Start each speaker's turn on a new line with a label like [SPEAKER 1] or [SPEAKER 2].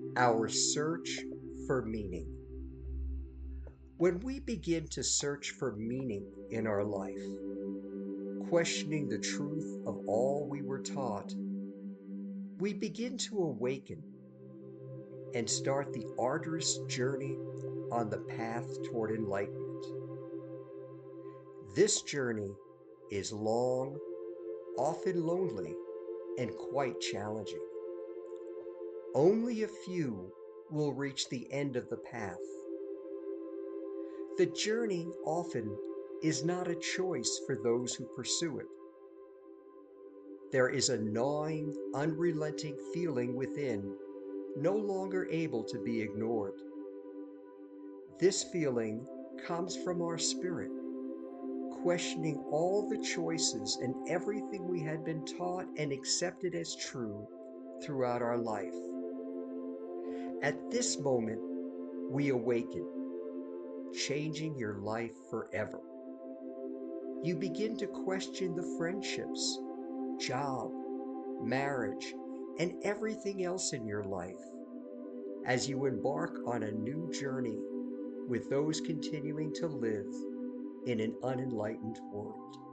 [SPEAKER 1] Our search for meaning. When we begin to search for meaning in our life, questioning the truth of all we were taught, we begin to awaken and start the arduous journey on the path toward enlightenment. This journey is long, often lonely, and quite challenging. Only a few will reach the end of the path. The journey often is not a choice for those who pursue it. There is a gnawing, unrelenting feeling within, no longer able to be ignored. This feeling comes from our spirit, questioning all the choices and everything we had been taught and accepted as true throughout our life. At this moment, we awaken, changing your life forever. You begin to question the friendships, job, marriage, and everything else in your life as you embark on a new journey with those continuing to live in an unenlightened world.